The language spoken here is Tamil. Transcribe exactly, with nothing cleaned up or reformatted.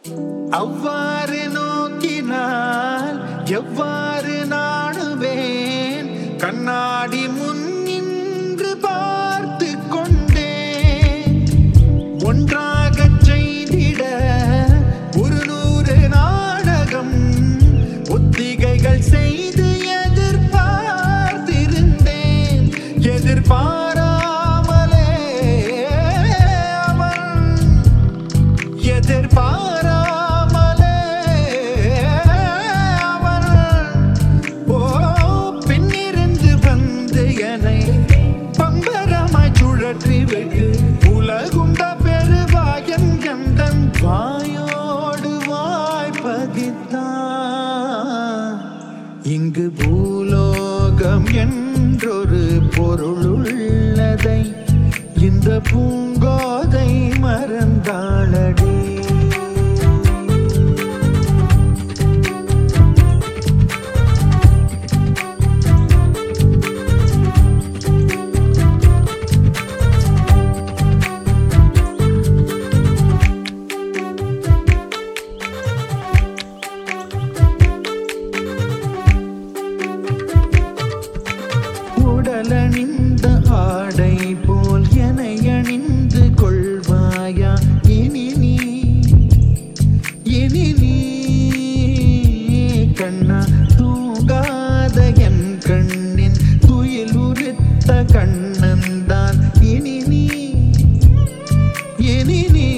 அவ்வாறு நோக்கினால் எவ்வாறு நாடுவேன் கண்ணாடி முன் நின்று பார்த்து கொண்டேன் ஒன்றாக செய்திட ஒரு நூறு நாடகம் ஒத்திகைகள் செய்து எதிர்பார்த்திருந்தேன் எதிர்பாராமலே அவன் எதிர்பாராமலே அவன் ஓ பின்னிருந்து வந்து என்னை பம்பரமாய் சுழற்றி விட்டு உலகுண்ட பெருவாயன் கண்டன் வாயோடு வாய்ப்பதித்தான் இங்கு பூலோகம் என்றொரு பொருள் உள்ளதை இந்த பூங்கோதை மறந்தாளடி உடலணிந்த ஆடை போல் என்னை அணிந்து கொள்வாயா இனி நீ இனி நீ கண்ணா தூங்காத என் கண்ணின் துயில் உரித்த கண்ணன்தான் இனி நீ இனி நீ